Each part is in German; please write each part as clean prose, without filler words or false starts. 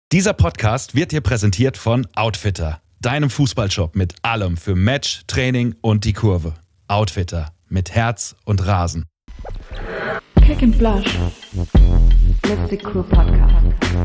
Dieser Podcast wird dir präsentiert von Outfitter, deinem Fußballshop mit allem für Match, Training und die Kurve. Outfitter, mit Herz und Rasen. Kick and Flash. Let's the Cool Podcast.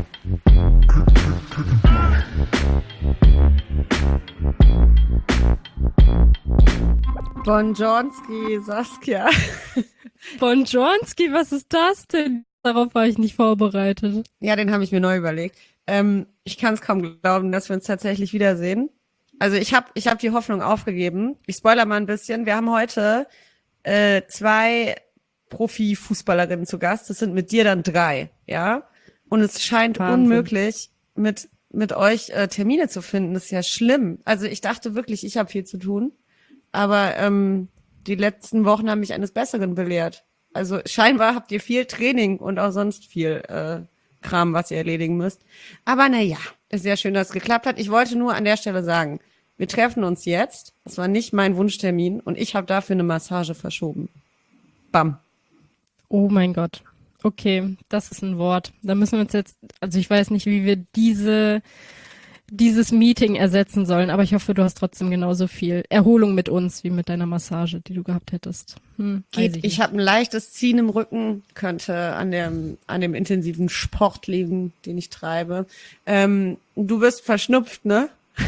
Bonjourski, Saskia. Bonjourski, was ist das denn? Darauf war ich nicht vorbereitet. Ja, den habe ich mir neu überlegt. Ich kann es kaum glauben, dass wir uns tatsächlich wiedersehen. Also ich hab die Hoffnung aufgegeben. Ich spoiler mal ein bisschen. Wir haben heute 2 Profifußballerinnen zu Gast. Das sind mit dir dann 3, ja? Und es scheint Wahnsinn. unmöglich, mit euch Termine zu finden. Das ist ja schlimm. Also ich dachte wirklich, ich habe viel zu tun. Aber die letzten Wochen haben mich eines Besseren belehrt. Also scheinbar habt ihr viel Training und auch sonst viel Kram, was ihr erledigen müsst. Aber naja, ist sehr schön, dass es geklappt hat. Ich wollte nur an der Stelle sagen, wir treffen uns jetzt. Das war nicht mein Wunschtermin und ich habe dafür eine Massage verschoben. Bam. Oh mein Gott. Okay, das ist ein Wort. Da müssen wir uns jetzt, also ich weiß nicht, wie wir dieses Meeting ersetzen sollen, aber ich hoffe, du hast trotzdem genauso viel Erholung mit uns, wie mit deiner Massage, die du gehabt hättest. Geht, ich habe ein leichtes Ziehen im Rücken, könnte an dem intensiven Sport liegen, den ich treibe. Du bist verschnupft, ne?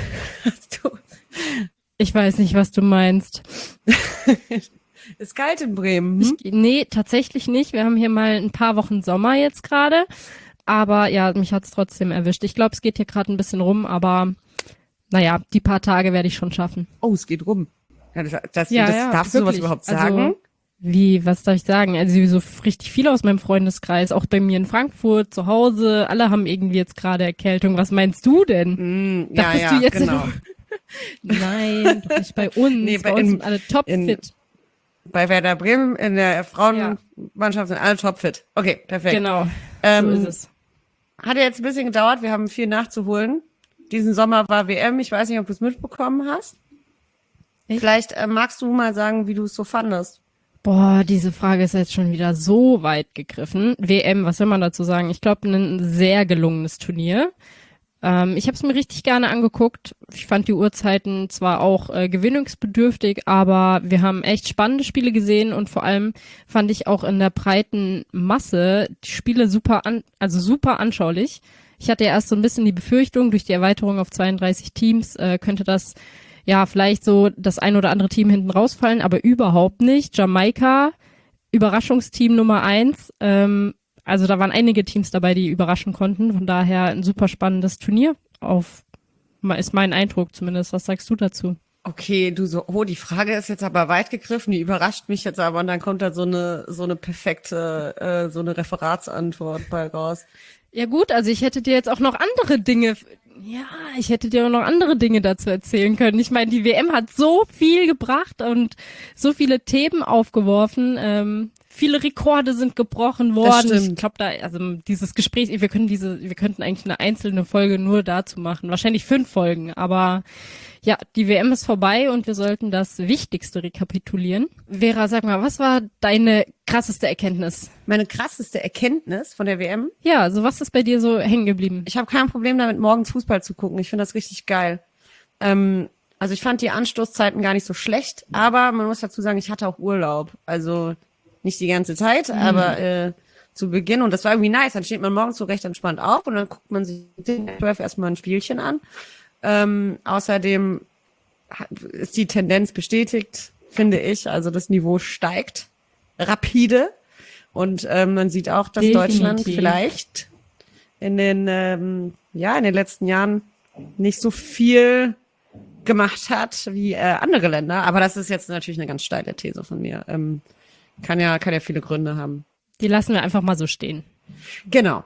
Ich weiß nicht, was du meinst. Ist kalt in Bremen. Nee, tatsächlich nicht. Wir haben hier mal ein paar Wochen Sommer jetzt gerade. Aber ja, mich hat's trotzdem erwischt. Ich glaube, es geht hier gerade ein bisschen rum, aber naja, die paar Tage werde ich schon schaffen. Oh, es geht rum. Ja, das Ja, darfst du sowas überhaupt sagen? Also, was darf ich sagen? Also so richtig viele aus meinem Freundeskreis, auch bei mir in Frankfurt, zu Hause, alle haben irgendwie jetzt gerade Erkältung. Was meinst du denn? Dachtest du jetzt genau. Nein, doch nicht bei uns. Nee, bei uns sind alle topfit. Bei Werder Bremen in der Frauenmannschaft sind alle topfit. Okay, perfekt. Genau, so ist es. Hat ja jetzt ein bisschen gedauert, wir haben viel nachzuholen. Diesen Sommer war WM, ich weiß nicht, ob du es mitbekommen hast. Vielleicht magst du mal sagen, wie du es so fandest. Boah, diese Frage ist jetzt schon wieder so weit gegriffen. WM, was will man dazu sagen? Ich glaube, ein sehr gelungenes Turnier. Ich habe es mir richtig gerne angeguckt. Ich fand die Uhrzeiten zwar auch gewinnungsbedürftig, aber wir haben echt spannende Spiele gesehen und vor allem fand ich auch in der breiten Masse die Spiele super anschaulich. Ich hatte ja erst so ein bisschen die Befürchtung, durch die Erweiterung auf 32 Teams könnte das ja vielleicht so das ein oder andere Team hinten rausfallen, aber überhaupt nicht. Jamaika, Überraschungsteam Nummer 1, also da waren einige Teams dabei, die überraschen konnten. Von daher ein super spannendes Turnier. Ist mein Eindruck zumindest. Was sagst du dazu? Okay, die Frage ist jetzt aber weit gegriffen. Die überrascht mich jetzt aber und dann kommt da so eine perfekte, so eine Referatsantwort bei raus. Ja gut, also ich hätte dir jetzt auch noch andere Dinge dazu erzählen können. Ich meine, die WM hat so viel gebracht und so viele Themen aufgeworfen. Viele Rekorde sind gebrochen worden. Ich glaube, dieses Gespräch, wir könnten eigentlich eine einzelne Folge nur dazu machen. Wahrscheinlich 5 Folgen, aber ja, die WM ist vorbei und wir sollten das Wichtigste rekapitulieren. Vera, sag mal, was war deine krasseste Erkenntnis? Meine krasseste Erkenntnis von der WM? Ja, also was ist bei dir so hängen geblieben? Ich habe kein Problem damit, morgens Fußball zu gucken. Ich finde das richtig geil. Also ich fand die Anstoßzeiten gar nicht so schlecht, aber man muss dazu sagen, ich hatte auch Urlaub. Also nicht die ganze Zeit, aber zu Beginn. Und das war irgendwie nice. Dann steht man morgens so recht entspannt auf und dann guckt man sich den 12 erstmal ein Spielchen an. Außerdem ist die Tendenz bestätigt, finde ich. Also das Niveau steigt rapide. Und man sieht auch, dass Definitiv. Deutschland vielleicht in den letzten Jahren nicht so viel gemacht hat wie andere Länder. Aber das ist jetzt natürlich eine ganz steile These von mir. Kann ja viele Gründe haben. Die lassen wir einfach mal so stehen. Genau.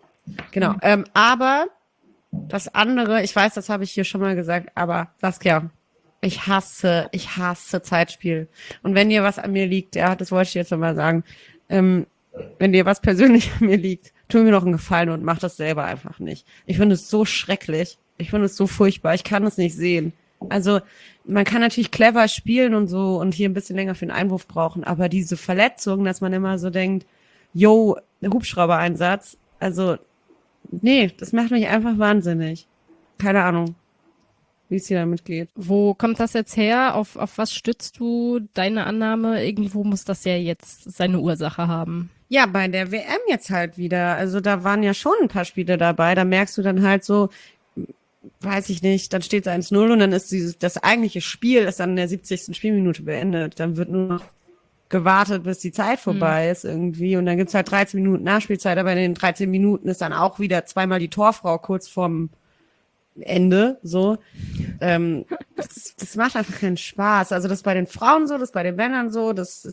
Aber das andere, ich weiß, das habe ich hier schon mal gesagt, aber Saskia, ich hasse Zeitspiel. Und wenn dir was an mir liegt, ja, das wollte ich jetzt nochmal sagen, wenn dir was persönlich an mir liegt, tu mir noch einen Gefallen und mach das selber einfach nicht. Ich finde es so schrecklich. Ich finde es so furchtbar. Ich kann es nicht sehen. Also man kann natürlich clever spielen und so und hier ein bisschen länger für den Einwurf brauchen, aber diese Verletzung, dass man immer so denkt, Hubschrauber-Einsatz, also nee, das macht mich einfach wahnsinnig. Keine Ahnung, wie es dir damit geht. Wo kommt das jetzt her? Auf was stützt du deine Annahme? Irgendwo muss das ja jetzt seine Ursache haben. Ja, bei der WM jetzt halt wieder. Also da waren ja schon ein paar Spiele dabei. Da merkst du dann halt so, weiß ich nicht, dann steht es 1-0 und dann ist das eigentliche Spiel ist dann in der 70. Spielminute beendet. Dann wird nur noch gewartet, bis die Zeit vorbei ist irgendwie. Und dann gibt's halt 13 Minuten Nachspielzeit. Aber in den 13 Minuten ist dann auch wieder zweimal die Torfrau kurz vorm Ende, so. Das macht einfach keinen Spaß. Also das ist bei den Frauen so, das ist bei den Männern so,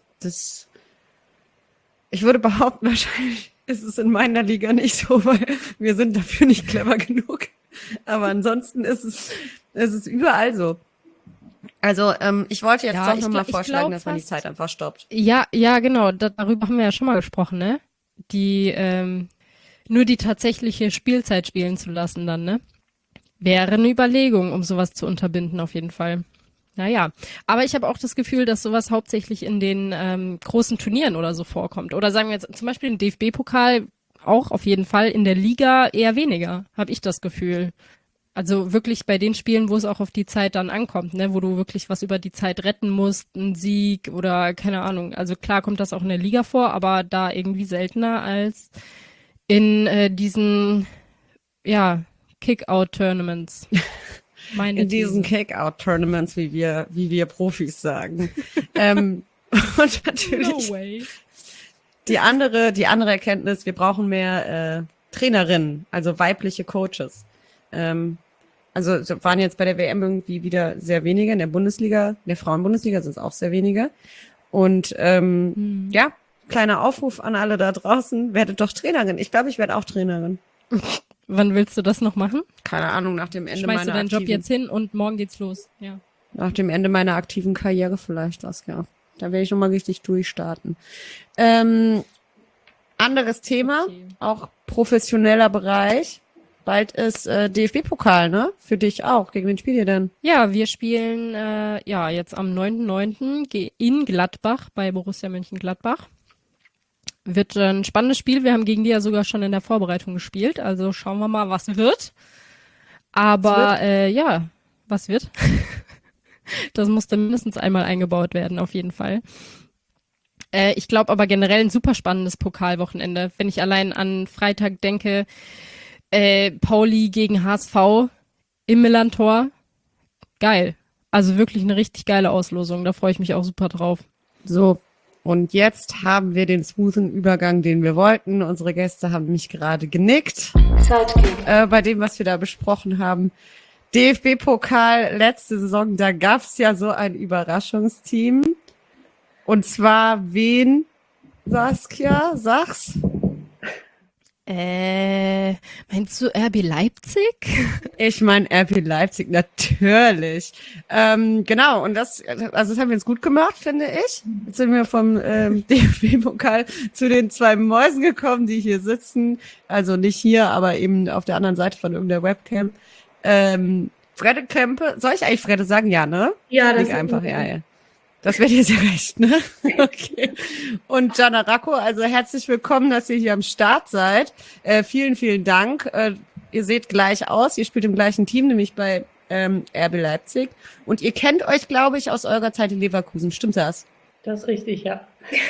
ich würde behaupten, wahrscheinlich ist es in meiner Liga nicht so, weil wir sind dafür nicht clever genug. Aber ansonsten ist es überall so. Also, ich wollte jetzt doch nochmal vorschlagen, dass man die Zeit einfach stoppt. Ja, genau, darüber haben wir ja schon mal gesprochen, ne? Nur die tatsächliche Spielzeit spielen zu lassen dann, ne? Wäre eine Überlegung, um sowas zu unterbinden, auf jeden Fall. Naja, aber ich habe auch das Gefühl, dass sowas hauptsächlich in den großen Turnieren oder so vorkommt. Oder sagen wir jetzt zum Beispiel im DFB-Pokal auch auf jeden Fall, in der Liga eher weniger, habe ich das Gefühl. Also wirklich bei den Spielen, wo es auch auf die Zeit dann ankommt, ne, wo du wirklich was über die Zeit retten musst, ein Sieg oder keine Ahnung. Also klar kommt das auch in der Liga vor, aber da irgendwie seltener als in diesen, ja, Kick-Out-Tournaments. In diesen Kick-Out-Tournaments, wie wir Profis sagen. Und natürlich No way. die andere Erkenntnis, wir brauchen mehr Trainerinnen, also weibliche Coaches. Also waren jetzt bei der WM irgendwie wieder sehr wenige, in der Bundesliga, in der Frauenbundesliga sind es auch sehr wenige. Und ja, kleiner Aufruf an alle da draußen, werdet doch Trainerin. Ich glaube, ich werde auch Trainerin. Wann willst du das noch machen? Keine Ahnung, nach dem Ende Schmeißt du deinen Job jetzt hin und morgen geht's los. Ja. Nach dem Ende meiner aktiven Karriere vielleicht das, ja. Da werde ich nochmal richtig durchstarten. Anderes Thema, Okay. auch professioneller Bereich. Bald ist DFB-Pokal, ne? Für dich auch. Gegen wen spielt ihr denn? Ja, wir spielen jetzt am 9.9. in Gladbach bei Borussia Mönchengladbach. Wird ein spannendes Spiel. Wir haben gegen die ja sogar schon in der Vorbereitung gespielt. Also schauen wir mal, was wird. Aber was wird? Das musste mindestens einmal eingebaut werden, auf jeden Fall. Ich glaube aber generell ein super spannendes Pokalwochenende. Wenn ich allein an Freitag denke, Pauli gegen HSV im Millantor. Geil. Also wirklich eine richtig geile Auslosung. Da freue ich mich auch super drauf. So, und jetzt haben wir den smoothen Übergang, den wir wollten. Unsere Gäste haben mich gerade genickt. Sidekick. Bei dem, was wir da besprochen haben. DFB-Pokal letzte Saison, da gab's ja so ein Überraschungsteam. Und zwar wen, Saskia? Sag's. Meinst du RB Leipzig? Ich meine RB Leipzig, natürlich. Genau, und das haben wir jetzt gut gemacht, finde ich. Jetzt sind wir vom DFB-Pokal zu den zwei Mäusen gekommen, die hier sitzen. Also nicht hier, aber eben auf der anderen Seite von irgendeiner Webcam. Fredde Krempe, soll ich eigentlich Fredde sagen? Ja, ne? Ja, das Leg ist einfach, gut. ja. Das wäre dir sehr recht, ne? Okay. Und Gianna Racco, also herzlich willkommen, dass ihr hier am Start seid. Vielen, vielen Dank. Ihr seht gleich aus, ihr spielt im gleichen Team, nämlich bei RB Leipzig. Und ihr kennt euch, glaube ich, aus eurer Zeit in Leverkusen. Stimmt das? Das ist richtig, ja.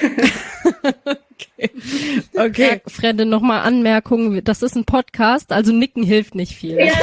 Okay. Ja, Fredde, nochmal Anmerkung. Das ist ein Podcast, also nicken hilft nicht viel. Ja.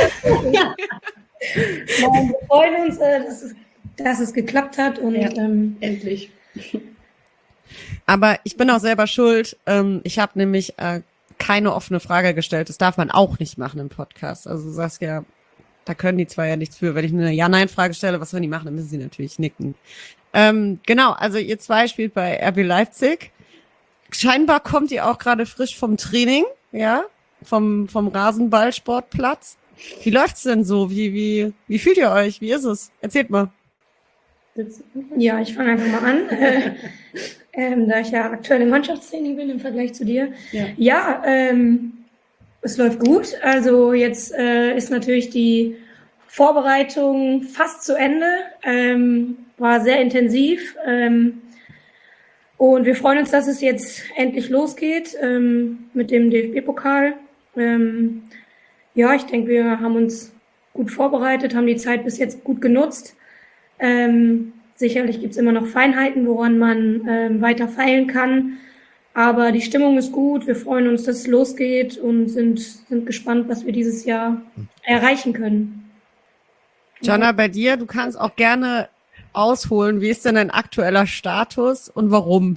Nein, wir freuen uns, dass es geklappt hat und endlich. Aber ich bin auch selber schuld. Ich habe nämlich keine offene Frage gestellt. Das darf man auch nicht machen im Podcast. Also du sagst ja, da können die zwei ja nichts für. Wenn ich eine Ja-Nein-Frage stelle, was sollen die machen? Dann müssen sie natürlich nicken. Genau, also ihr zwei spielt bei RB Leipzig. Scheinbar kommt ihr auch gerade frisch vom Training, ja, vom Rasenballsportplatz. Wie läuft's denn so? Wie fühlt ihr euch? Wie ist es? Erzählt mal. Ja, ich fange einfach mal an, da ich ja aktuell im Mannschaftstraining bin im Vergleich zu dir. Ja, es läuft gut. Also jetzt ist natürlich die Vorbereitung fast zu Ende. War sehr intensiv. Und wir freuen uns, dass es jetzt endlich losgeht mit dem DFB-Pokal. Ja, ich denke, wir haben uns gut vorbereitet, haben die Zeit bis jetzt gut genutzt. Sicherlich gibt es immer noch Feinheiten, woran man weiter feilen kann. Aber die Stimmung ist gut, wir freuen uns, dass es losgeht und sind gespannt, was wir dieses Jahr erreichen können. Jonna, bei dir, du kannst auch gerne ausholen. Wie ist denn dein aktueller Status und warum?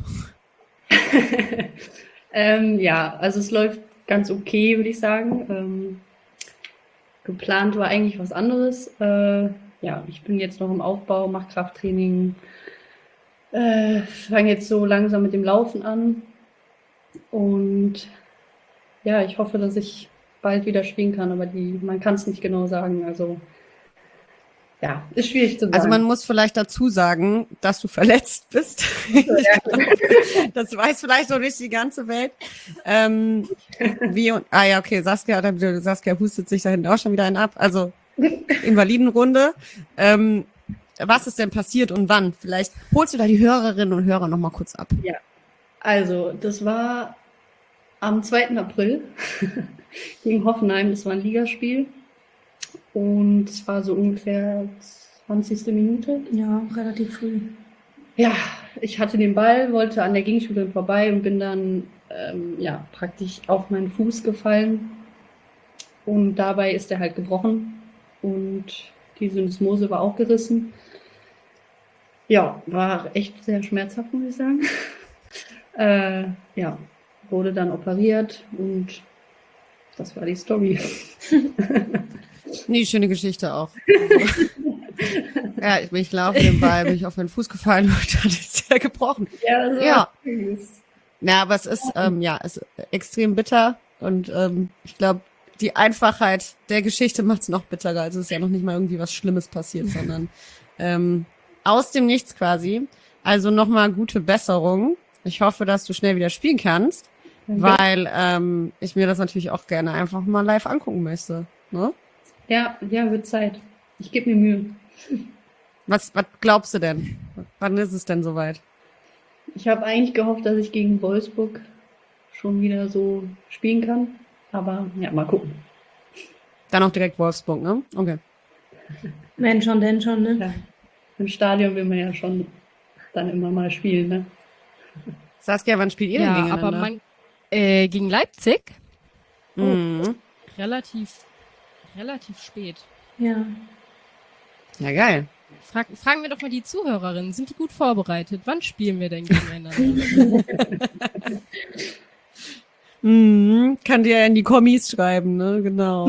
Ja, also es läuft ganz okay, würde ich sagen. Geplant war eigentlich was anderes. Ja, ich bin jetzt noch im Aufbau, mache Krafttraining, fange jetzt so langsam mit dem Laufen an. Und ja, ich hoffe, dass ich bald wieder spielen kann, aber man kann es nicht genau sagen. Also ja, ist schwierig zu sagen. Also man muss vielleicht dazu sagen, dass du verletzt bist. Das weiß vielleicht noch nicht die ganze Welt. Ja, okay, Saskia hustet sich da hinten auch schon wieder einen ab. Also Invalidenrunde. Was ist denn passiert und wann? Vielleicht holst du da die Hörerinnen und Hörer noch mal kurz ab. Ja, also das war am 2. April gegen Hoffenheim. Das war ein Ligaspiel. Und es war so ungefähr 20. Minute. Ja, relativ früh. Ja, ich hatte den Ball, wollte an der Gegenspielerin vorbei und bin dann praktisch auf meinen Fuß gefallen. Und dabei ist er halt gebrochen und die Syndesmose war auch gerissen. Ja, war echt sehr schmerzhaft, muss ich sagen. Ja, wurde dann operiert und das war die Story. Nee, schöne Geschichte auch. Ja, ich laufe den Ball, bin ich auf meinen Fuß gefallen und dann ist er gebrochen. Ja, so Ja. ist. Ja, aber es ist, ist extrem bitter und ich glaube, die Einfachheit der Geschichte macht es noch bitterer. Also es ist ja noch nicht mal irgendwie was Schlimmes passiert, sondern aus dem Nichts quasi. Also nochmal gute Besserung. Ich hoffe, dass du schnell wieder spielen kannst, weil ich mir das natürlich auch gerne einfach mal live angucken möchte. Ne? Ja, wird Zeit. Ich gebe mir Mühe. Was glaubst du denn? Wann ist es denn soweit? Ich habe eigentlich gehofft, dass ich gegen Wolfsburg schon wieder so spielen kann. Aber ja, mal gucken. Dann auch direkt Wolfsburg, ne? Okay. Wenn schon, denn schon, ne? Ja. Im Stadion will man ja schon dann immer mal spielen, ne? Saskia, wann spielt ihr denn Ja, gegeneinander? aber gegen Leipzig Mhm. relativ spät. Ja. Ja, geil. Fragen wir doch mal die Zuhörerinnen, sind die gut vorbereitet? Wann spielen wir denn gegeneinander? Kann dir ja in die Kommis schreiben, ne? Genau.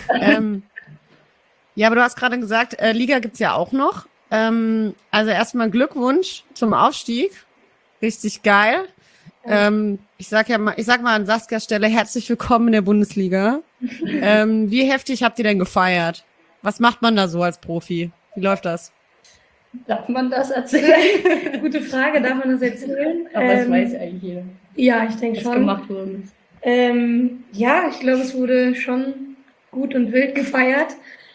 Ja, aber du hast gerade gesagt, Liga gibt's ja auch noch. Also erstmal Glückwunsch zum Aufstieg. Richtig geil. Ich sag mal an Saskias Stelle herzlich willkommen in der Bundesliga. Wie heftig habt ihr denn gefeiert? Was macht man da so als Profi? Wie läuft das? Darf man das erzählen? Gute Frage, darf man das erzählen? Aber das weiß eigentlich jeder, Ja, ich denke was schon. gemacht worden ist. Ja, ich glaube, es wurde schon gut und wild gefeiert.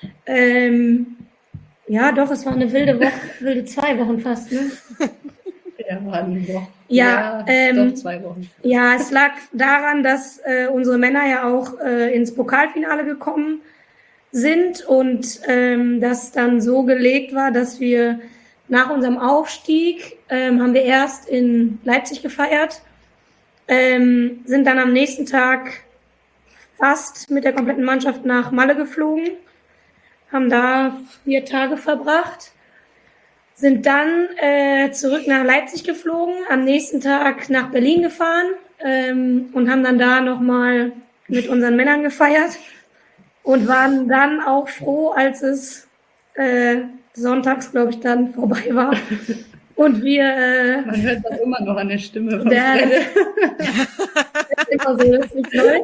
Ja, doch, es war eine wilde Woche, wilde 2 Wochen fast, ne? Ja, war eine Woche. Ja, doch 2 Wochen. Ja, es lag daran, dass unsere Männer ja auch ins Pokalfinale gekommen sind und das dann so gelegt war, dass wir nach unserem Aufstieg haben wir erst in Leipzig gefeiert, sind dann am nächsten Tag fast mit der kompletten Mannschaft nach Malle geflogen, haben da 4 Tage verbracht, sind dann zurück nach Leipzig geflogen, am nächsten Tag nach Berlin gefahren und haben dann da nochmal mit unseren Männern gefeiert und waren dann auch froh, als es sonntags, glaube ich, dann vorbei war. Und wir... Man hört das immer noch an der Stimme von der, Fredde. das ist immer so, das ist nicht neu.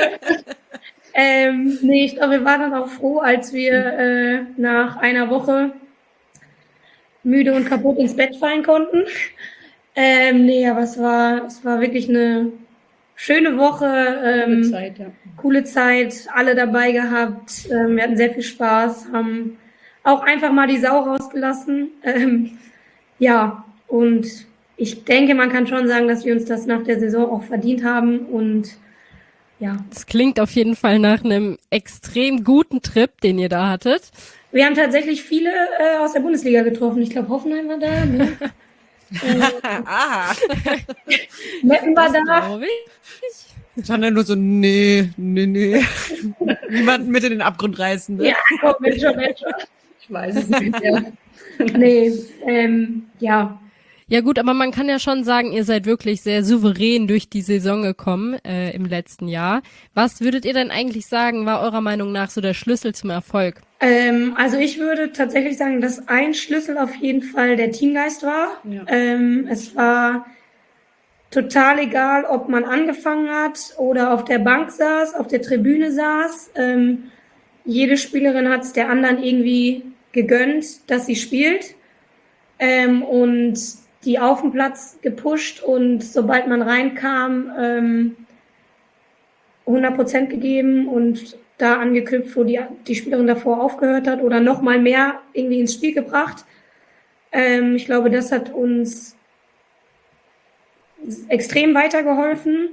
Nee, ich glaube, wir waren dann auch froh, als wir nach einer Woche müde und kaputt ins Bett fallen konnten. Nee, aber es war wirklich eine schöne Woche. Gute Zeit, ja. Coole Zeit, alle dabei gehabt. Wir hatten sehr viel Spaß, haben auch einfach mal die Sau rausgelassen. Ja, und ich denke, man kann schon sagen, dass wir uns das nach der Saison auch verdient haben und ja. Das klingt auf jeden Fall nach einem extrem guten Trip, den ihr da hattet. Wir haben tatsächlich viele aus der Bundesliga getroffen. Ich glaube, Hoffenheim war da. Ne? Aha. Meppen war da. Glaube ich. Schon dann nur so, nee. Niemanden mit in den Abgrund reißen. Ne? Ja, komm, Mensch. Ich weiß es nicht. Ja. Nee, ja. Ja gut, aber man kann ja schon sagen, ihr seid wirklich sehr souverän durch die Saison gekommen im letzten Jahr. Was würdet ihr denn eigentlich sagen, war eurer Meinung nach so der Schlüssel zum Erfolg? Also ich würde tatsächlich sagen, dass ein Schlüssel auf jeden Fall der Teamgeist war. Ja. Es war total egal, ob man angefangen hat oder auf der Bank saß, auf der Tribüne saß. Jede Spielerin hat es der anderen irgendwie gegönnt, dass sie spielt. Und die auf dem Platz gepusht und sobald man reinkam, 100% gegeben und da angeknüpft, wo die Spielerin davor aufgehört hat oder noch mal mehr irgendwie ins Spiel gebracht. Ich glaube, das hat uns extrem weitergeholfen.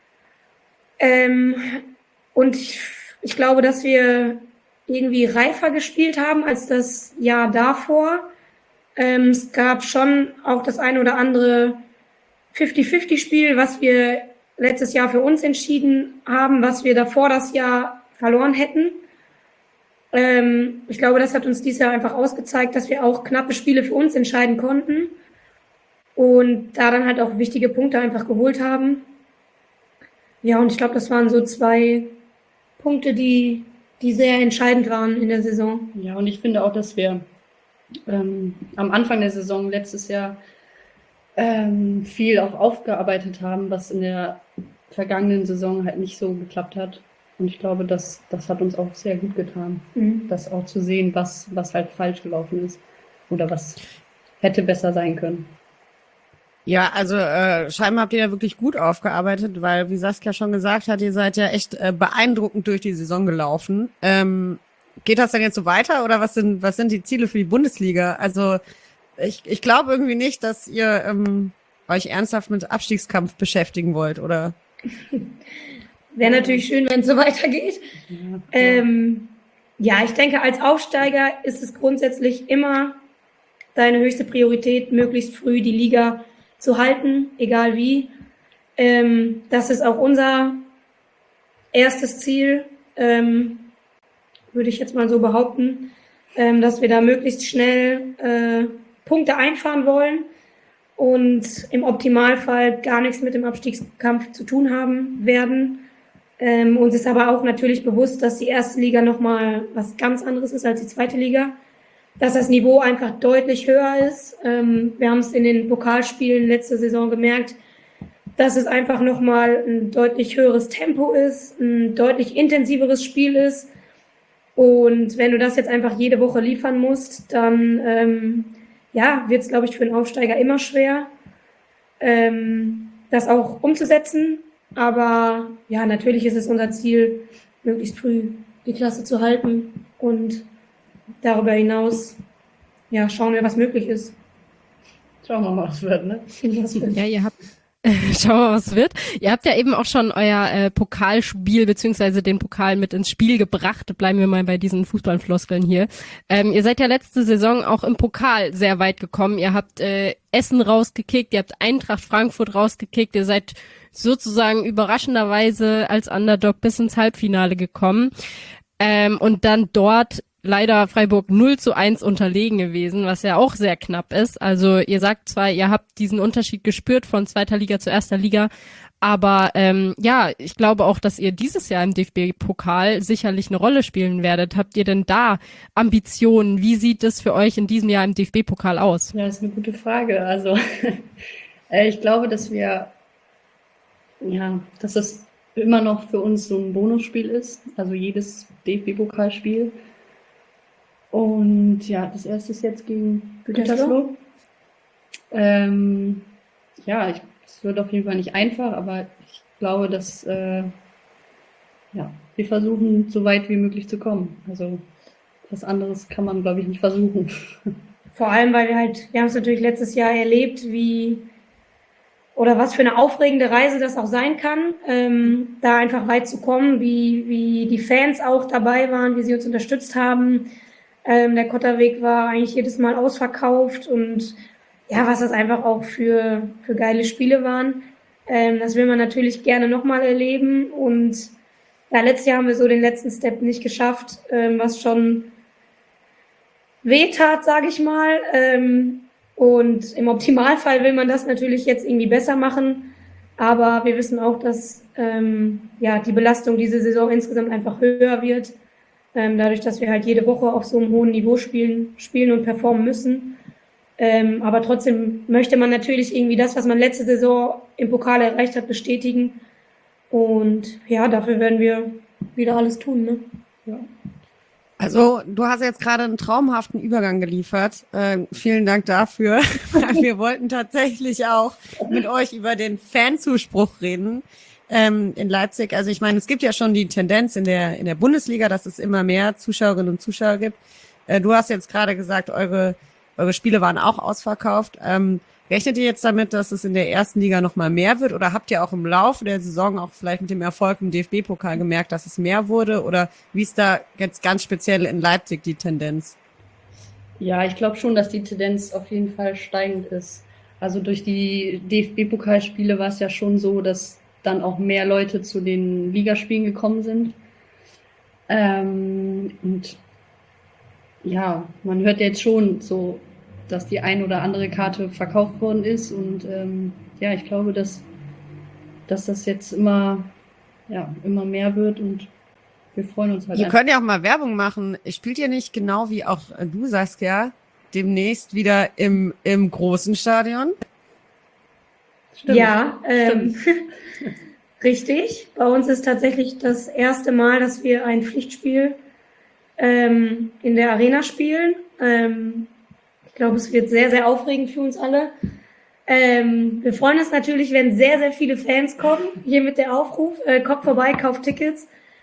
Und ich glaube, dass wir irgendwie reifer gespielt haben als das Jahr davor. Es gab schon auch das eine oder andere 50-50-Spiel, was wir letztes Jahr für uns entschieden haben, was wir davor das Jahr verloren hätten. Ich glaube, das hat uns dieses Jahr einfach ausgezeigt, dass wir auch knappe Spiele für uns entscheiden konnten und da dann halt auch wichtige Punkte einfach geholt haben. Ja, und ich glaube, das waren so 2 Punkte, die sehr entscheidend waren in der Saison. Ja, und ich finde auch, dass wir am Anfang der Saison letztes Jahr viel auch aufgearbeitet haben, was in der vergangenen Saison halt nicht so geklappt hat. Und ich glaube, das hat uns auch sehr gut getan, das auch zu sehen, was halt falsch gelaufen ist oder was hätte besser sein können. Ja, also scheinbar habt ihr ja wirklich gut aufgearbeitet, weil, wie Saskia schon gesagt hat, ihr seid ja echt beeindruckend durch die Saison gelaufen. Geht das denn jetzt so weiter oder was sind die Ziele für die Bundesliga? Also ich glaube irgendwie nicht, dass ihr euch ernsthaft mit Abstiegskampf beschäftigen wollt, oder? Wäre natürlich schön, wenn es so weitergeht. Ja, ich denke, als Aufsteiger ist es grundsätzlich immer deine höchste Priorität, möglichst früh die Liga zu halten, egal wie. Das ist auch unser erstes Ziel, würde ich jetzt mal so behaupten, dass wir da möglichst schnell Punkte einfahren wollen und im Optimalfall gar nichts mit dem Abstiegskampf zu tun haben werden. Uns ist aber auch natürlich bewusst, dass die erste Liga nochmal was ganz anderes ist als die zweite Liga, dass das Niveau einfach deutlich höher ist. Wir haben es in den Pokalspielen letzte Saison gemerkt, dass es einfach nochmal ein deutlich höheres Tempo ist, ein deutlich intensiveres Spiel ist. Und wenn du das jetzt einfach jede Woche liefern musst, dann wird es, glaube ich, für einen Aufsteiger immer schwer, das auch umzusetzen. Aber ja, natürlich ist es unser Ziel, möglichst früh die Klasse zu halten und darüber hinaus schauen wir, was möglich ist. Schauen wir mal, was wird, ne? Ja, ihr habt schauen wir mal, was wird. Ihr habt ja eben auch schon euer Pokalspiel beziehungsweise den Pokal mit ins Spiel gebracht. Bleiben wir mal bei diesen Fußballfloskeln hier. Ihr seid ja letzte Saison auch im Pokal sehr weit gekommen. Ihr habt Essen rausgekickt, ihr habt Eintracht Frankfurt rausgekickt. Ihr seid sozusagen überraschenderweise als Underdog bis ins Halbfinale gekommen. Und dann dort leider Freiburg 0:1 unterlegen gewesen, was ja auch sehr knapp ist. Also ihr sagt zwar, ihr habt diesen Unterschied gespürt von zweiter Liga zu erster Liga, aber ich glaube auch, dass ihr dieses Jahr im DFB-Pokal sicherlich eine Rolle spielen werdet. Habt ihr denn da Ambitionen? Wie sieht es für euch in diesem Jahr im DFB-Pokal aus? Ja, das ist eine gute Frage. Also ich glaube, dass es immer noch für uns so ein Bonusspiel ist, also jedes DFB-Pokalspiel. Und ja, das erste ist jetzt gegen Gütersloh. Es wird auf jeden Fall nicht einfach, aber ich glaube, dass wir versuchen, so weit wie möglich zu kommen. Also was anderes kann man, glaube ich, nicht versuchen. Vor allem, weil wir haben es natürlich letztes Jahr erlebt, wie oder was für eine aufregende Reise das auch sein kann, da einfach weit zu kommen, wie die Fans auch dabei waren, wie sie uns unterstützt haben. Der Kotterweg war eigentlich jedes Mal ausverkauft und ja, was das einfach auch für geile Spiele waren. Das will man natürlich gerne nochmal erleben und ja, letztes Jahr haben wir so den letzten Step nicht geschafft, was schon wehtat, sage ich mal. Und im Optimalfall will man das natürlich jetzt irgendwie besser machen. Aber wir wissen auch, dass die Belastung diese Saison insgesamt einfach höher wird. Dadurch, dass wir halt jede Woche auf so einem hohen Niveau spielen und performen müssen. Aber trotzdem möchte man natürlich irgendwie das, was man letzte Saison im Pokal erreicht hat, bestätigen. Und ja, dafür werden wir wieder alles tun. Ne? Ja. Also, du hast jetzt gerade einen traumhaften Übergang geliefert. Vielen Dank dafür. Wir wollten tatsächlich auch mit euch über den Fanzuspruch reden in Leipzig. Also ich meine, es gibt ja schon die Tendenz in der Bundesliga, dass es immer mehr Zuschauerinnen und Zuschauer gibt. Du hast jetzt gerade gesagt, eure Spiele waren auch ausverkauft. Rechnet ihr jetzt damit, dass es in der ersten Liga noch mal mehr wird? Oder habt ihr auch im Laufe der Saison auch vielleicht mit dem Erfolg im DFB-Pokal gemerkt, dass es mehr wurde? Oder wie ist da jetzt ganz speziell in Leipzig die Tendenz? Ja, ich glaube schon, dass die Tendenz auf jeden Fall steigend ist. Also durch die DFB-Pokalspiele war es ja schon so, dass dann auch mehr Leute zu den Ligaspielen gekommen sind. Und ja, man hört jetzt schon so, dass die ein oder andere Karte verkauft worden ist. Und ich glaube, dass das jetzt immer mehr wird und wir freuen uns halt. Ihr könnt ja auch mal Werbung machen. Spielt ihr nicht genau wie auch du, Saskia, demnächst wieder im großen Stadion? Stimmt. Ja, richtig. Bei uns ist tatsächlich das erste Mal, dass wir ein Pflichtspiel in der Arena spielen. Ich glaube, es wird sehr, sehr aufregend für uns alle. Wir freuen uns natürlich, wenn sehr, sehr viele Fans kommen. Hier mit der Aufruf, kommt vorbei, kauft Tickets.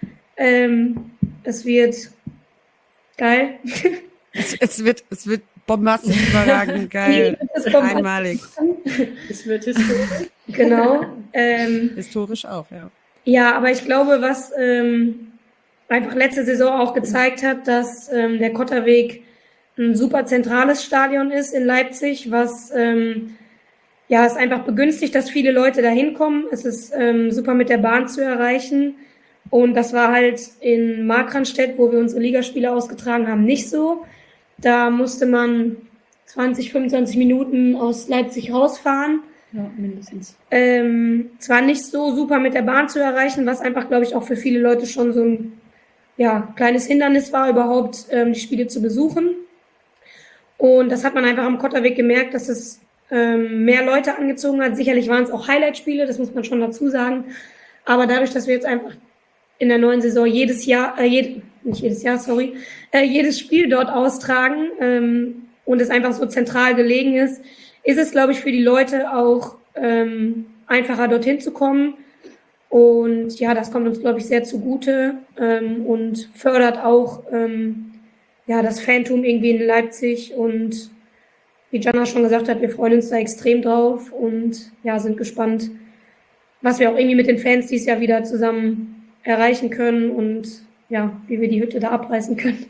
Es wird geil. Es wird bombastisch überragend, geil, einmalig. Es wird historisch. Genau. Historisch auch, ja. Ja, aber ich glaube, was einfach letzte Saison auch gezeigt hat, dass der Kotterweg ein super zentrales Stadion ist in Leipzig, was es einfach begünstigt, dass viele Leute da hinkommen. Es ist super mit der Bahn zu erreichen. Und das war halt in Markranstädt, wo wir unsere Ligaspiele ausgetragen haben, nicht so. Da musste man 20, 25 Minuten aus Leipzig rausfahren. Ja, mindestens. Zwar nicht so super mit der Bahn zu erreichen, was einfach, glaube ich, auch für viele Leute schon so ein kleines Hindernis war, überhaupt die Spiele zu besuchen. Und das hat man einfach am Kotterweg gemerkt, dass es mehr Leute angezogen hat. Sicherlich waren es auch Highlight-Spiele, das muss man schon dazu sagen. Aber dadurch, dass wir jetzt einfach in der neuen Saison jedes Spiel dort austragen und es einfach so zentral gelegen ist es, glaube ich, für die Leute auch einfacher dorthin zu kommen. Und ja, das kommt uns, glaube ich, sehr zugute und fördert auch das Fantum irgendwie in Leipzig. Und wie Jana schon gesagt hat, wir freuen uns da extrem drauf und sind gespannt, was wir auch irgendwie mit den Fans dieses Jahr wieder zusammen erreichen können und wie wir die Hütte da abreißen können.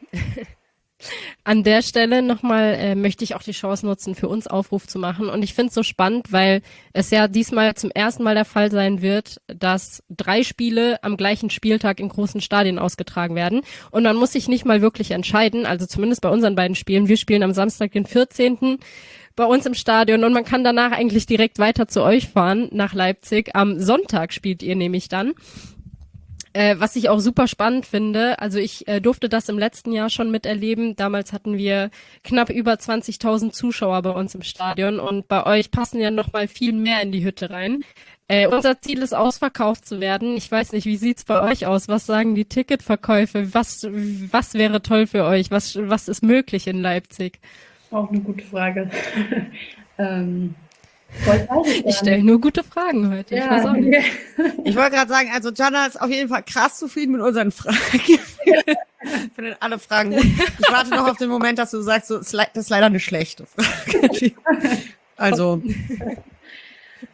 An der Stelle nochmal möchte ich auch die Chance nutzen, für uns Aufruf zu machen. Und ich finde es so spannend, weil es ja diesmal zum ersten Mal der Fall sein wird, dass 3 Spiele am gleichen Spieltag in großen Stadien ausgetragen werden. Und man muss sich nicht mal wirklich entscheiden, also zumindest bei unseren beiden Spielen. Wir spielen am Samstag, den 14. bei uns im Stadion und man kann danach eigentlich direkt weiter zu euch fahren, nach Leipzig. Am Sonntag spielt ihr nämlich dann. Was ich auch super spannend finde, also ich durfte das im letzten Jahr schon miterleben. Damals hatten wir knapp über 20.000 Zuschauer bei uns im Stadion und bei euch passen ja noch mal viel mehr in die Hütte rein. Unser Ziel ist, ausverkauft zu werden. Ich weiß nicht, wie sieht's bei euch aus? Was sagen die Ticketverkäufe? Was wäre toll für euch? Was ist möglich in Leipzig? Auch eine gute Frage. Ich stelle nur gute Fragen heute. Ja. Ich weiß auch nicht. Ich wollte gerade sagen, also Jana ist auf jeden Fall krass zufrieden mit unseren Fragen. Ich finde alle Fragen gut. Ich warte noch auf den Moment, dass du sagst, das ist leider eine schlechte Frage. Also,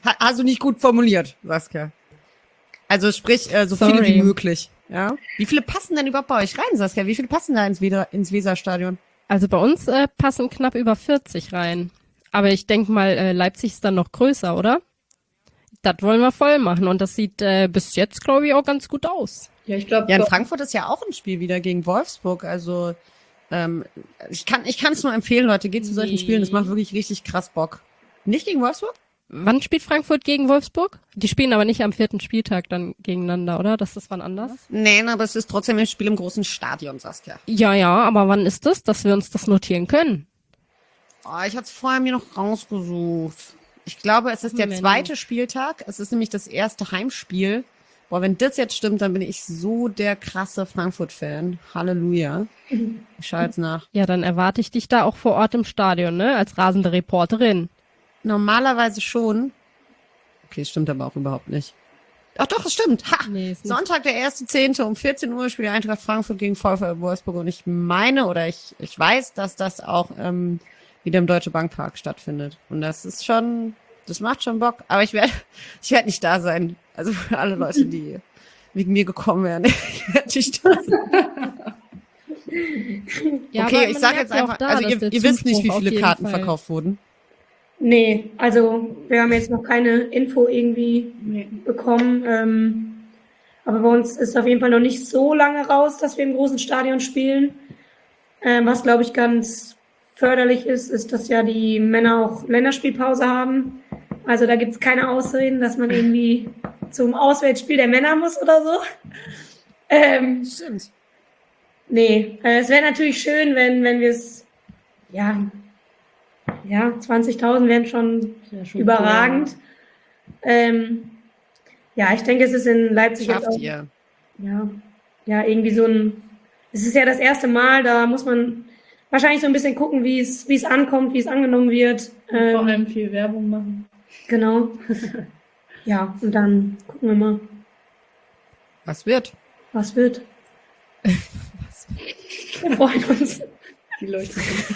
Hast du nicht gut formuliert, Saskia. Also sprich, so Sorry. viele wie möglich. Ja. Wie viele passen denn überhaupt bei euch rein, Saskia? Wie viele passen da ins Weserstadion? Also bei uns passen knapp über 40 rein. Aber ich denke mal, Leipzig ist dann noch größer, oder? Das wollen wir voll machen und das sieht bis jetzt, glaube ich, auch ganz gut aus. Ja, ich glaube, Ja, in Frankfurt ist ja auch ein Spiel wieder gegen Wolfsburg. Also ich kann es nur empfehlen, Leute, geht zu solchen Nee. Spielen. Das macht wirklich richtig krass Bock. Nicht gegen Wolfsburg? Wann spielt Frankfurt gegen Wolfsburg? Die spielen aber nicht am 4. Spieltag dann gegeneinander, oder? Das ist wann anders? Nein, aber es ist trotzdem ein Spiel im großen Stadion, Saskia. Ja, aber wann ist das, dass wir uns das notieren können? Oh, ich hatte es vorher mir noch rausgesucht. Ich glaube, es ist der Mensch. 2. Spieltag. Es ist nämlich das erste Heimspiel. Boah, wenn das jetzt stimmt, dann bin ich so der krasse Frankfurt-Fan. Halleluja. Ich schaue jetzt nach. Ja, dann erwarte ich dich da auch vor Ort im Stadion, ne? Als rasende Reporterin. Normalerweise schon. Okay, es stimmt aber auch überhaupt nicht. Ach doch, es stimmt. Ha! Nee, ist nicht. Sonntag, der 1.10. um 14 Uhr spielt die Eintracht Frankfurt gegen VfL Wolfsburg. Und ich meine oder ich weiß, dass das auch wieder im Deutsche Bankpark stattfindet. Und das ist schon, das macht schon Bock. Aber ich werde nicht da sein. Also für alle Leute, die wegen mir gekommen wären. Ich werde nicht da sein. Ja, Okay, aber ich man sag merkt jetzt ja auch einfach, da, also dass ihr der wisst nicht, wie Zuspruch auf viele jeden Karten Fall- verkauft wurden. Nee, also wir haben jetzt noch keine Info irgendwie nee. bekommen. Aber bei uns ist auf jeden Fall noch nicht so lange raus, dass wir im großen Stadion spielen. Was, glaube ich, ganz förderlich ist, dass ja die Männer auch Länderspielpause haben. Also da gibt es keine Ausreden, dass man irgendwie zum Auswärtsspiel der Männer muss oder so. Stimmt. Nee, es wäre natürlich schön, wenn wir es, ja, 20.000 wären schon Ja, schon überragend. Ja, ich denke, es ist in Leipzig jetzt Schafft auch, ihr. ja, irgendwie so es ist ja das erste Mal, da muss man wahrscheinlich so ein bisschen gucken, wie es ankommt, wie es angenommen wird. Vor allem viel Werbung machen. Genau. Ja, und dann gucken wir mal, Was wird? was wird. Wir freuen uns. Die Leute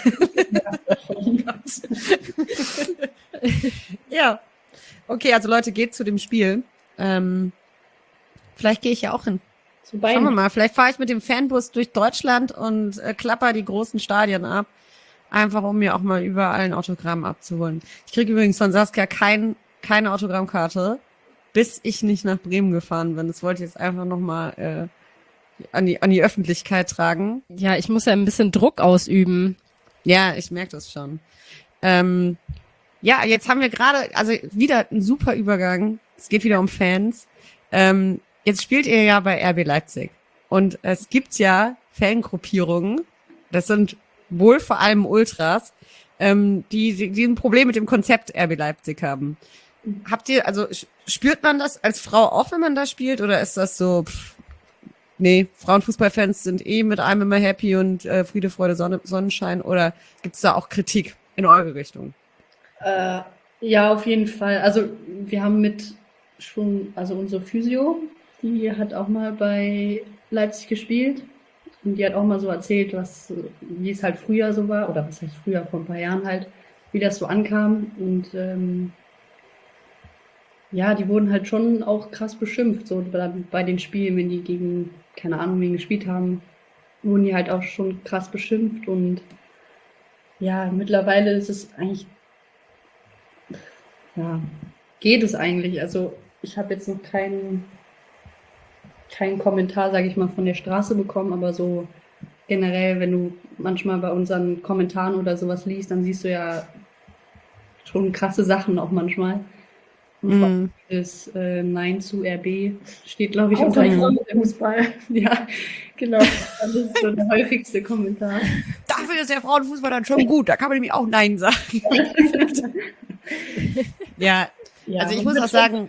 Ja. Okay, also Leute, geht zu dem Spiel. Vielleicht gehe ich ja auch hin. zu Schauen wir beiden. mal. Vielleicht fahre ich mit dem Fanbus durch Deutschland und klapper die großen Stadien ab. Einfach, um mir auch mal überall ein Autogramm abzuholen. Ich kriege übrigens von Saskia keine Autogrammkarte, bis ich nicht nach Bremen gefahren bin. Das wollte ich jetzt einfach nochmal an die Öffentlichkeit tragen. Ja, ich muss ja ein bisschen Druck ausüben. Ja, ich merke das schon. Ja, jetzt haben wir gerade, also wieder ein super Übergang. Es geht wieder um Fans. Jetzt spielt ihr ja bei RB Leipzig. Und es gibt Fangruppierungen, das sind wohl vor allem Ultras, die ein Problem mit dem Konzept RB Leipzig haben. Spürt man das als Frau auch, wenn man da spielt, oder ist das so, nee, Frauenfußballfans sind mit einem immer happy und Friede, Freude, Sonnenschein, oder gibt's da auch Kritik in eure Richtung? Ja, auf jeden Fall. Also wir haben also unsere Physio, die hat auch mal bei Leipzig gespielt und die hat auch mal so erzählt, wie es halt früher so war, oder was heißt früher, vor ein paar Jahren halt, wie das so ankam und ja, die wurden halt schon auch krass beschimpft, so bei den Spielen, wenn die gegen, keine Ahnung, wen gespielt haben, wurden die halt auch schon krass beschimpft und ja, mittlerweile ist es eigentlich, ja, geht es eigentlich. Also ich habe jetzt noch keinen Kommentar, sage ich mal, von der Straße bekommen, aber so generell, wenn du manchmal bei unseren Kommentaren oder sowas liest, dann siehst du ja schon krasse Sachen auch manchmal. Und vor allem das Nein zu RB steht, glaube ich, Auch unter ein jedem. Fußball. Ja, genau. Das ist so der häufigste Kommentar. Dafür ist der Frauenfußball dann schon gut, da kann man nämlich auch Nein sagen. Ja, Ja, also ich man muss wird auch sagen,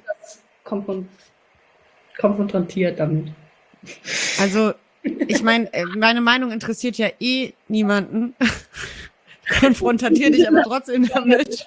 konfrontiert damit. also ich meine, meine Meinung interessiert ja niemanden. Konfrontiere dich aber trotzdem damit.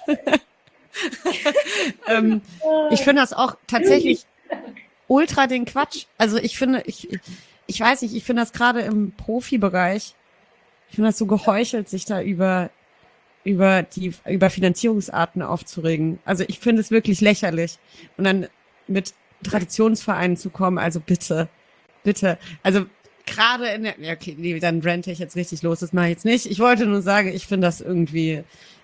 Ich finde das auch tatsächlich ultra den Quatsch. Also ich finde, ich weiß nicht, ich finde das gerade im Profibereich, ich finde das so geheuchelt, sich da über über Finanzierungsarten aufzuregen. Also ich finde es wirklich lächerlich. Und dann mit Traditionsvereinen zu kommen, also bitte. Also gerade okay, dann rante ich jetzt richtig los, das mache ich jetzt nicht. Ich wollte nur sagen, ich finde das irgendwie,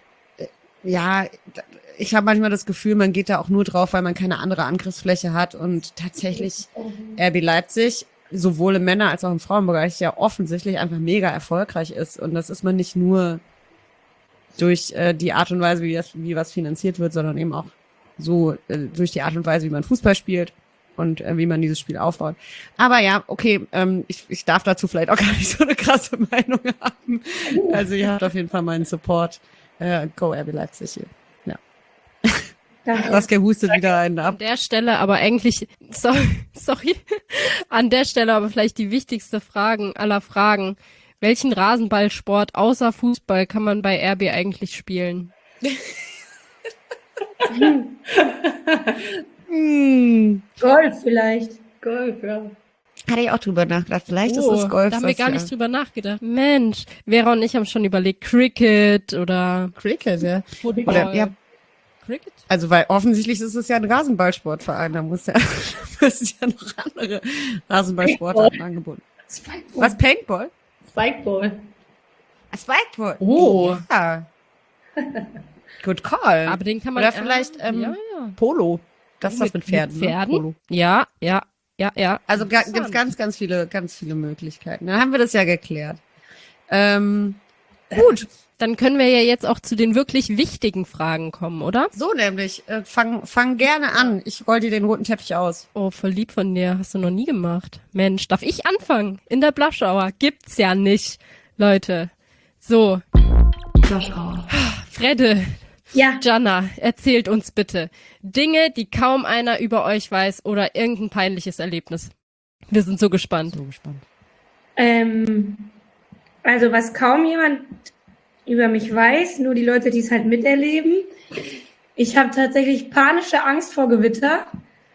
ich habe manchmal das Gefühl, man geht da auch nur drauf, weil man keine andere Angriffsfläche hat und tatsächlich RB Leipzig sowohl im Männer- als auch im Frauenbereich ja offensichtlich einfach mega erfolgreich ist. Und das ist man nicht nur durch die Art und Weise, wie was finanziert wird, sondern eben auch so durch die Art und Weise, wie man Fußball spielt und wie man dieses Spiel aufbaut. Aber ja, okay, ich darf dazu vielleicht auch gar nicht so eine krasse Meinung haben. Also ihr habt auf jeden Fall meinen Support. Go RB Leipzig hier. Ja. Saskia hustet wieder einen ab. An der Stelle aber eigentlich, sorry, an der Stelle aber vielleicht die wichtigste Frage aller Fragen. Welchen Rasenballsport außer Fußball kann man bei RB eigentlich spielen? Golf vielleicht. Golf, ja. Hatte ich auch drüber nachgedacht. Vielleicht ist es Golf. Da haben wir gar nicht drüber nachgedacht. Mensch, Vera und ich haben schon überlegt, Cricket oder Cricket, ja. Football. Oder, ja. Cricket? Also, weil offensichtlich ist es ja ein Rasenballsportverein, da müssen ja noch andere Rasenballsportarten angeboten. Spikeball. Was, Paintball? Spikeball. Spikeball? Oh. Ja. Good call. Aber den kann man... Oder vielleicht ja. Polo. Das ist das mit Pferden. Mit Pferden? Ne? Polo. Ja. Also gibt's ganz viele Möglichkeiten. Dann haben wir das ja geklärt. Gut. Dann können wir ja jetzt auch zu den wirklich wichtigen Fragen kommen, oder? So nämlich. Fang gerne an. Ich roll dir den roten Teppich aus. Oh, voll lieb von dir. Hast du noch nie gemacht. Mensch, darf ich anfangen? In der Blush Hour. Gibt's ja nicht, Leute. So. Blush Hour. Fredde, Ja, Jana, erzählt uns bitte Dinge, die kaum einer über euch weiß oder irgendein peinliches Erlebnis. Wir sind so gespannt. also was kaum jemand über mich weiß, nur die Leute, die es halt miterleben. Ich habe tatsächlich panische Angst vor Gewitter.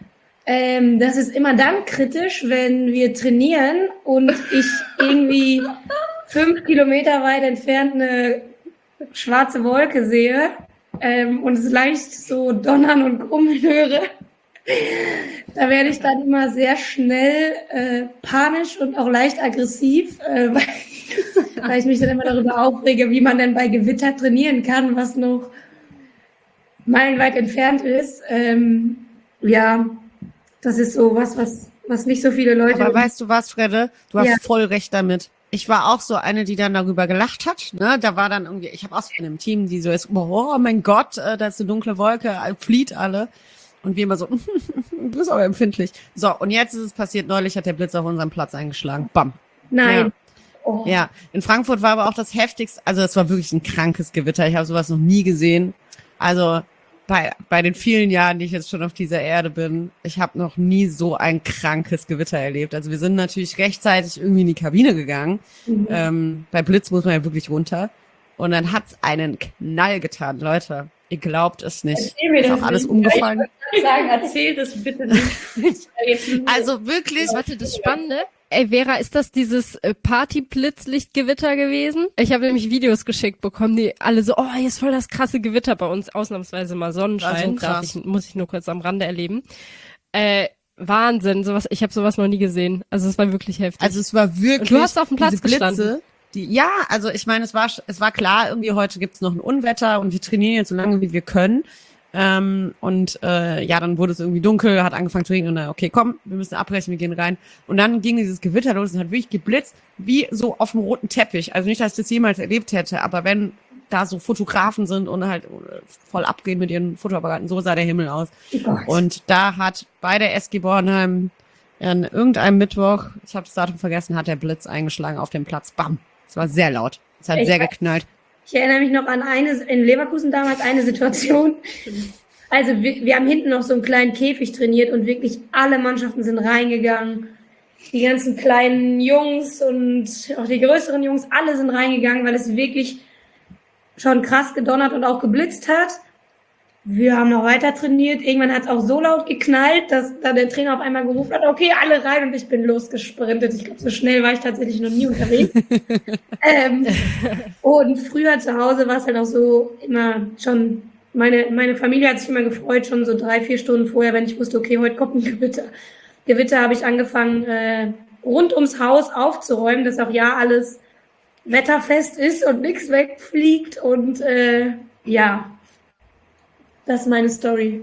Das ist immer dann kritisch, wenn wir trainieren und ich irgendwie 5 Kilometer weit entfernt eine schwarze Wolke sehe und es leicht so donnern und grummeln höre. Da werde ich dann immer sehr schnell panisch und auch leicht aggressiv, weil ich mich dann immer darüber aufrege, wie man denn bei Gewitter trainieren kann, was noch meilenweit entfernt ist. Ja, das ist so was nicht so viele Leute... Aber weißt du was, Fredde? Du hast Ja. voll recht damit. Ich war auch so eine, die dann darüber gelacht hat. Ne? Da war dann irgendwie, ich habe auch so in einem Team, die so ist, oh mein Gott, da ist eine dunkle Wolke, flieht alle. Und wir immer so, du bist aber empfindlich. So, und jetzt ist es passiert, neulich hat der Blitz auf unserem Platz eingeschlagen. Bam. Nein. Ja. Oh. Ja, in Frankfurt war aber auch das heftigste, also es war wirklich ein krankes Gewitter. Ich habe sowas noch nie gesehen. Also bei den vielen Jahren, die ich jetzt schon auf dieser Erde bin, ich habe noch nie so ein krankes Gewitter erlebt. Also wir sind natürlich rechtzeitig irgendwie in die Kabine gegangen. Bei Blitz muss man ja wirklich runter. Und dann hat's einen Knall getan, Leute. Ihr glaubt es nicht. Erzähl mir Ist das auch alles nicht. umgefallen. Ich sagen, erzähl das bitte nicht. Also wirklich, Warte, das Spannende. Ey, Vera, ist das dieses Party-Blitzlichtgewitter gewesen? Ich habe nämlich Videos geschickt bekommen, die alle so, oh, hier ist voll das krasse Gewitter bei uns. Ausnahmsweise mal Sonnenschein. War so krass. Muss ich nur kurz am Rande erleben. Wahnsinn, sowas, ich habe sowas noch nie gesehen. Also es war wirklich heftig. also es war wirklich. Und du hast auf dem Platz diese Blitze, gestanden. Ja, also ich meine, es war klar, irgendwie heute gibt's noch ein Unwetter und wir trainieren jetzt so lange, wie wir können. Ja, dann wurde es irgendwie dunkel, hat angefangen zu regnen und dann, okay, komm, wir müssen abbrechen, wir gehen rein. Und dann ging dieses Gewitter los und hat wirklich geblitzt, wie so auf dem roten Teppich. Also nicht, dass ich das jemals erlebt hätte, aber wenn da so Fotografen sind und halt voll abgehen mit ihren Fotoapparaten, so sah der Himmel aus. Oh Gott. Und da hat bei der SG Bornheim an irgendeinem Mittwoch, ich habe das Datum vergessen, hat der Blitz eingeschlagen auf dem Platz. Bam. Es war sehr laut. Es hat Ich sehr weiß- geknallt. Ich erinnere mich noch an in Leverkusen damals eine Situation. Also wir haben hinten noch so einen kleinen Käfig trainiert und wirklich alle Mannschaften sind reingegangen. Die ganzen kleinen Jungs und auch die größeren Jungs, alle sind reingegangen, weil es wirklich schon krass gedonnert und auch geblitzt hat. Wir haben noch weiter trainiert. Irgendwann hat es auch so laut geknallt, dass da der Trainer auf einmal gerufen hat, okay, alle rein, und ich bin losgesprintet. Ich glaube, so schnell war ich tatsächlich noch nie unterwegs. Und früher zu Hause war es halt auch so immer schon, meine Familie hat sich immer gefreut, schon so 3-4 Stunden vorher, wenn ich wusste, okay, heute kommt ein Gewitter. Gewitter habe ich angefangen, rund ums Haus aufzuräumen, dass auch ja alles wetterfest ist und nichts wegfliegt. Und ja, das ist meine Story.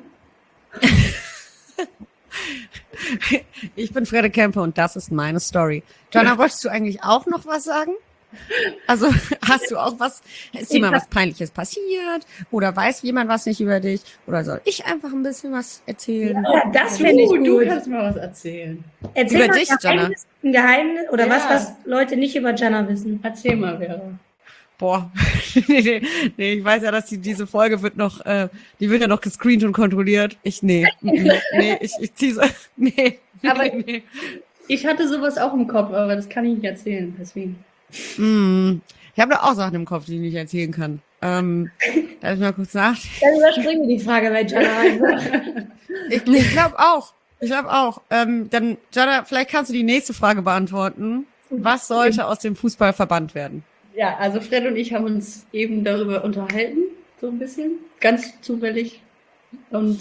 Ich bin Frede Kempe und das ist meine Story. Jana, wolltest du eigentlich auch noch was sagen? Also hast du auch was, ist dir mal was Peinliches passiert? Oder weiß jemand was nicht über dich? Oder soll ich einfach ein bisschen was erzählen? Ja, das finde ich gut. Du kannst mal was erzählen. Erzähl Über mal dich, Jana. ein Geheimnis oder Ja. was Leute nicht über Jana wissen. Erzähl mal, Vera. Boah, nee, ich weiß ja, dass diese Folge wird noch, die wird ja noch gescreent und kontrolliert. Ich zieh so, nee. Aber ich hatte sowas auch im Kopf, aber das kann ich nicht erzählen, deswegen. Ich habe da auch Sachen im Kopf, die ich nicht erzählen kann. Darf ich mal kurz nach? Dann überspringen wir die Frage bei Jana einfach. Ich glaube auch. Dann, Jana, vielleicht kannst du die nächste Frage beantworten. Was sollte aus dem Fußball verbannt werden? Ja, also Fred und ich haben uns eben darüber unterhalten, so ein bisschen, ganz zufällig. Und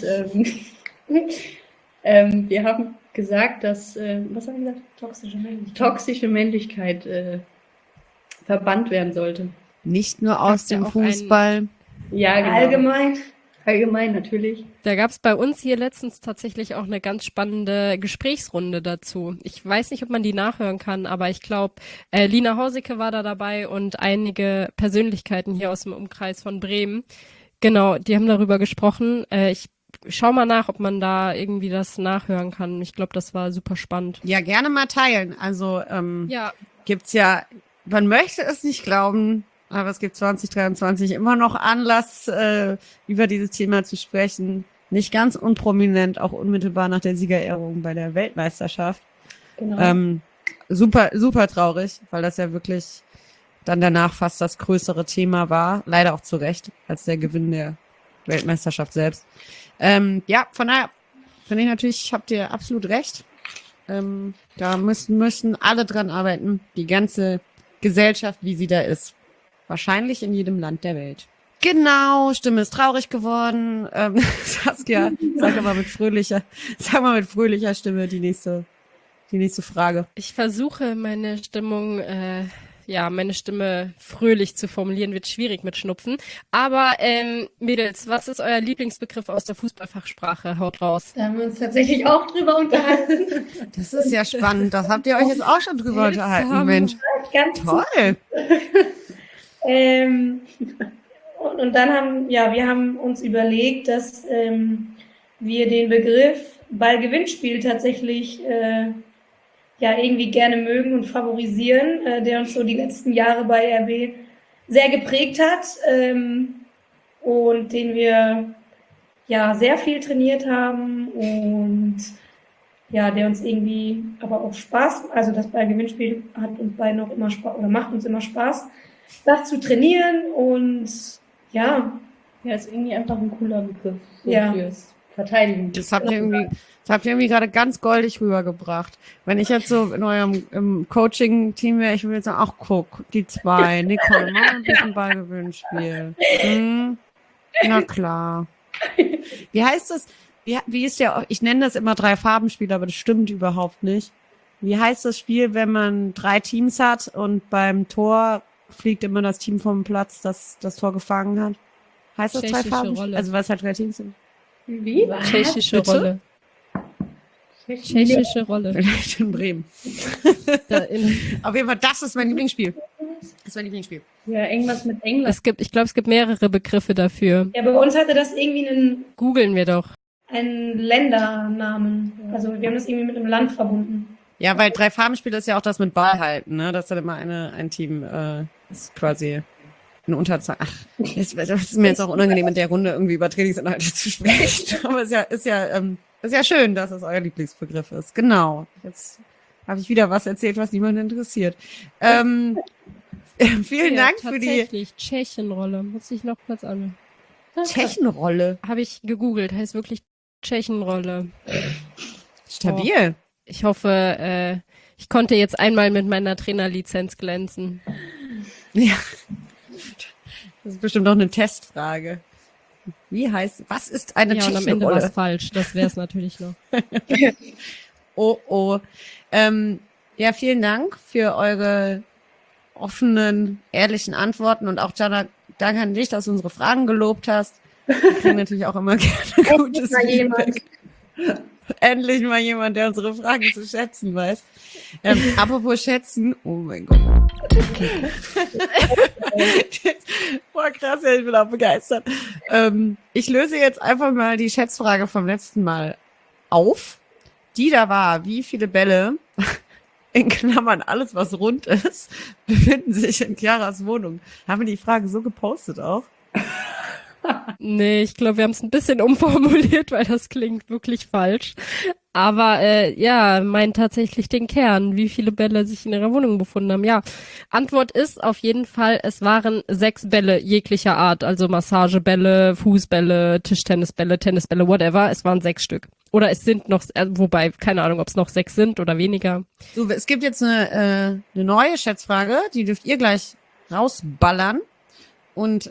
wir haben gesagt, dass, was haben wir gesagt? Toxische Männlichkeit verbannt werden sollte. Nicht nur aus Gab's ja dem auch Fußball. Ja, genau. Allgemein natürlich. Da gab's bei uns hier letztens tatsächlich auch eine ganz spannende Gesprächsrunde dazu. Ich weiß nicht, ob man die nachhören kann, aber ich glaube, Lina Hausicke war da dabei und einige Persönlichkeiten hier aus dem Umkreis von Bremen. Genau, die haben darüber gesprochen. Ich schau mal nach, ob man da irgendwie das nachhören kann. Ich glaube, das war super spannend. Ja, gerne mal teilen. Also Ja, gibt's ja, man möchte es nicht glauben, aber es gibt 2023 immer noch Anlass, über dieses Thema zu sprechen. Nicht ganz unprominent, auch unmittelbar nach der Siegerehrung bei der Weltmeisterschaft. Genau. Super, super traurig, weil das ja wirklich dann danach fast das größere Thema war. Leider auch zu Recht, als der Gewinn der Weltmeisterschaft selbst. Ja, von daher finde ich natürlich, habt ihr absolut recht. Da müssen alle dran arbeiten. Die ganze Gesellschaft, wie sie da ist. Wahrscheinlich in jedem Land der Welt. Genau, Stimme ist traurig geworden. Saskia, sag mal mit fröhlicher Stimme die nächste Frage. ich versuche meine Stimme fröhlich zu formulieren, wird schwierig mit Schnupfen. Aber Mädels, was ist euer Lieblingsbegriff aus der Fußballfachsprache? Haut raus. Da haben wir uns tatsächlich auch drüber unterhalten. Das ist ja spannend. Das habt ihr euch jetzt auch schon drüber unterhalten, Mensch. Ganz Toll. Und dann wir haben uns überlegt, dass wir den Begriff Ballgewinnspiel tatsächlich irgendwie gerne mögen und favorisieren, der uns so die letzten Jahre bei RB sehr geprägt hat und den wir sehr viel trainiert haben und der uns irgendwie aber auch Spaß, also das Ballgewinnspiel hat uns beiden auch immer Spaß oder macht uns immer Spaß, das zu trainieren und Ja, ist irgendwie einfach ein cooler Begriff fürs Verteidigen. Das habt ihr irgendwie gerade ganz goldig rübergebracht. Wenn ich jetzt so in eurem im Coaching-Team wäre, ich würde jetzt sagen, ach guck, die zwei, Nicole, mach ein bisschen Ballgewinnspiel. Na klar. Wie heißt das? Wie ist der, ich nenne das immer 3-Farben-Spiel, aber das stimmt überhaupt nicht. Wie heißt das Spiel, wenn man 3 Teams hat und beim Tor fliegt immer das Team vom Platz, das das Tor gefangen hat? Heißt das Tschechische 3 Farben? Rolle. Also weil es halt 3 Teams sind. Wie? Tschechische Bitte? Rolle. Tschechische Rolle. Vielleicht in Bremen. Da Auf jeden Fall, das ist mein Lieblingsspiel. Das ist mein Lieblingsspiel. Ja, irgendwas mit England. ich glaube, es gibt mehrere Begriffe dafür. bei uns hatte das irgendwie Googeln wir doch. einen Ländernamen. Also wir haben das irgendwie mit einem Land verbunden. Ja, weil 3-Farben-Spiel ist ja auch das mit Ball halten, ne? Das ist dann immer ein Team, ist quasi eine Unterzahl. Ach, das ist mir jetzt auch unangenehm, in der Runde irgendwie über Trainingsinhalte zu sprechen. Aber ist ja schön, dass es euer Lieblingsbegriff ist. Genau. Jetzt habe ich wieder was erzählt, was niemanden interessiert. Vielen Dank für die. Tatsächlich, Tschechenrolle. Muss ich noch kurz an. Tschechenrolle. Habe ich gegoogelt, heißt wirklich Tschechenrolle. Stabil. Ich hoffe, ich konnte jetzt einmal mit meiner Trainerlizenz glänzen. Ja. Das ist bestimmt noch eine Testfrage. Was ist eine Ja, und am Ende war Tschechenrolle? es falsch. Das wäre es natürlich noch. Oh. Ja, vielen Dank für eure offenen, ehrlichen Antworten und auch Jana, danke an dich, dass du unsere Fragen gelobt hast. Wir kriegen natürlich auch immer gerne gutes mal Feedback. Endlich mal jemand, der unsere Fragen zu schätzen weiß. Apropos schätzen, oh mein Gott. Boah, krass, ja, ich bin auch begeistert. Ich löse jetzt einfach mal die Schätzfrage vom letzten Mal auf. Die da war, wie viele Bälle, in Klammern alles, was rund ist, befinden sich in Chiaras Wohnung? Haben wir die Frage so gepostet auch? Nee, ich glaube, wir haben es ein bisschen umformuliert, weil das klingt wirklich falsch. Aber ja, meint tatsächlich den Kern, wie viele Bälle sich in ihrer Wohnung befunden haben. Ja, Antwort ist auf jeden Fall, es waren 6 Bälle jeglicher Art. Also Massagebälle, Fußbälle, Tischtennisbälle, Tennisbälle, whatever. Es waren 6 Stück. Oder es sind noch, wobei, keine Ahnung, ob es noch 6 sind oder weniger. So, es gibt jetzt eine neue Schätzfrage, die dürft ihr gleich rausballern. Und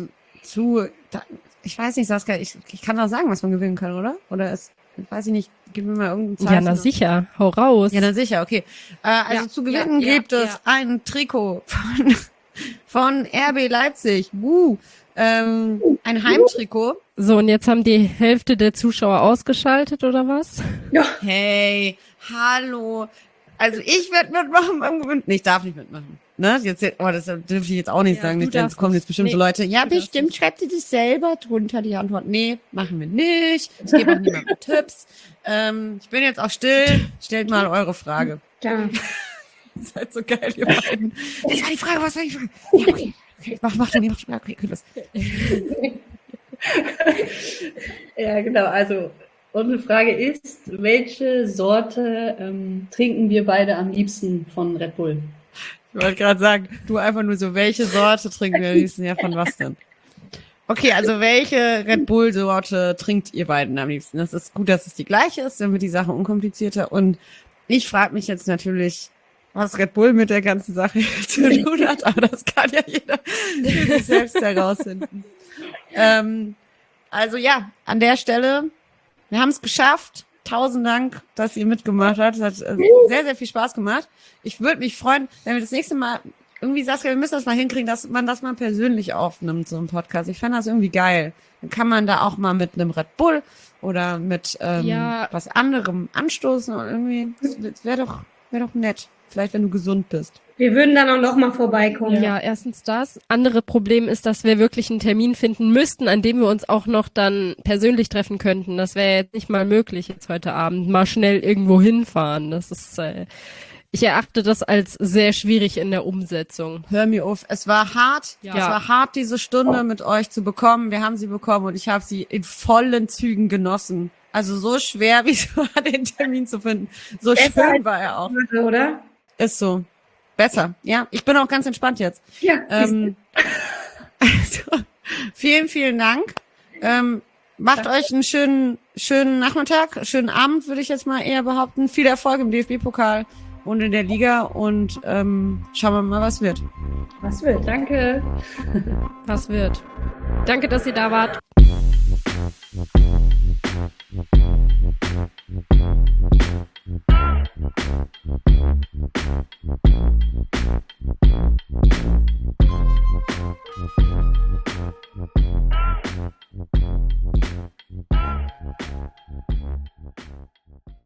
ich weiß nicht, Saskia, ich kann doch sagen, was man gewinnen kann, oder? Oder weiß ich nicht, gib mir mal irgendein Zeichen. Ja, na sicher, hau raus. Ja, na sicher, okay. Also Ja, zu gewinnen gibt es ein Trikot von RB Leipzig. Ein Heimtrikot. So, und jetzt haben die Hälfte der Zuschauer ausgeschaltet, oder was? Hey, hallo. Also ich werde mitmachen beim Gewinn. Nee, ich darf nicht mitmachen. Ne? Das dürfte ich jetzt auch nicht Ja, sagen. du Nicht, denn es darfst kommen nicht. jetzt bestimmt so Nee, Leute. Ja, du darfst bestimmt, nicht. schreibt ihr das selber drunter die Antwort. Nee, machen wir nicht. Ich gebe auch niemandem Tipps. Ich bin jetzt auch still. Stellt mal eure Frage. Ja. Ihr seid so geil, ihr beiden. Was war die Frage? Ja, okay. Mach du. Okay, los. Ja, genau. Also unsere Frage ist, welche Sorte trinken wir beide am liebsten von Red Bull? Ich wollte gerade sagen, du einfach nur so, welche Sorte trinken wir am liebsten? Ja, von was denn? Okay, also welche Red Bull-Sorte trinkt ihr beiden am liebsten? Das ist gut, dass es die gleiche ist, dann wird die Sache unkomplizierter. Und ich frage mich jetzt natürlich, was Red Bull mit der ganzen Sache zu tun hat, aber das kann ja jeder für sich selbst herausfinden. Also ja, an der Stelle, wir haben es geschafft. 1000 Dank, dass ihr mitgemacht habt. Es hat sehr, sehr viel Spaß gemacht. Ich würde mich freuen, wenn wir das nächste Mal irgendwie, Saskia, wir müssen das mal hinkriegen, dass man das mal persönlich aufnimmt, so ein Podcast. Ich fände das irgendwie geil. Dann kann man da auch mal mit einem Red Bull oder mit was anderem anstoßen und irgendwie, das wäre doch nett. Vielleicht, wenn du gesund bist. Wir würden dann auch noch mal vorbeikommen. Ja, erstens das. Andere Problem ist, dass wir wirklich einen Termin finden müssten, an dem wir uns auch noch dann persönlich treffen könnten. Das wäre jetzt nicht mal möglich jetzt heute Abend. Mal schnell irgendwo hinfahren. Das ist, ich erachte das als sehr schwierig in der Umsetzung. Hör mir auf. Es war hart. Ja. Es war hart, diese Stunde mit euch zu bekommen. Wir haben sie bekommen und ich habe sie in vollen Zügen genossen. Also so schwer, wie es war, den Termin zu finden. So schön war er auch. Oder? Ist so. Besser. Ja, ich bin auch ganz entspannt jetzt. Ja. Also, vielen, vielen Dank. Macht euch einen schönen Nachmittag, schönen Abend, würde ich jetzt mal eher behaupten. Viel Erfolg im DFB-Pokal und in der Liga und schauen wir mal, was wird. Was wird? Danke. Was wird? Danke, dass ihr da wart.